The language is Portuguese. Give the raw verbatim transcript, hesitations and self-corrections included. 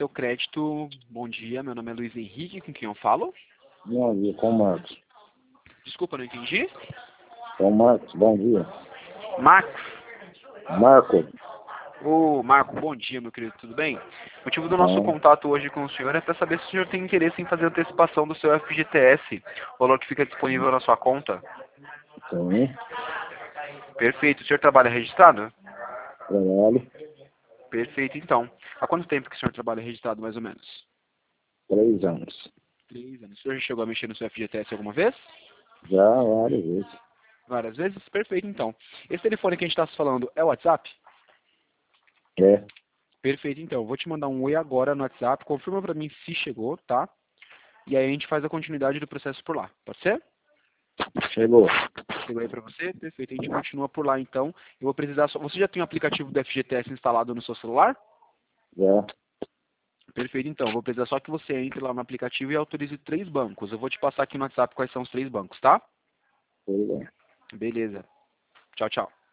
seu crédito. Bom dia, meu nome é Luiz Henrique, com quem eu falo? Bom dia, com o Marcos. Desculpa, não entendi. Com o Marcos, bom dia. Max. Marco. Ô, Marco, bom dia, meu querido, tudo bem? O motivo do nosso Bom, contato hoje com o senhor é para saber se o senhor tem interesse em fazer antecipação do seu F G T S, o valor que fica disponível na sua conta. sim, Perfeito. O senhor trabalha registrado? trabalho, Perfeito, então. Há quanto tempo que o senhor trabalha registrado, mais ou menos? três anos. Três anos. O senhor já chegou a mexer no seu F G T S alguma vez? Já várias vezes. Várias vezes? Perfeito, então. Esse telefone que a gente está falando é o WhatsApp? É, Perfeito, então. Eu vou te mandar um oi agora no WhatsApp. Confirma para mim se chegou, tá? E aí a gente faz a continuidade do processo por lá. Pode ser? chegou. Chegou aí para você? Perfeito. A gente continua por lá, então. Eu vou precisar só... Você já tem o aplicativo do F G T S instalado no seu celular? Já, Perfeito, então. Eu vou precisar só que você entre lá no aplicativo e autorize três bancos. Eu vou te passar aqui no WhatsApp quais são os três bancos, tá? tudo bem. Beleza. Tchau, tchau.